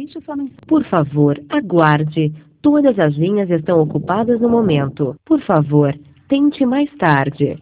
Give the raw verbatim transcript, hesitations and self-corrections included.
Deixa eu só não... Por favor, aguarde. Todas as linhas estão ocupadas no momento. Por favor, tente mais tarde.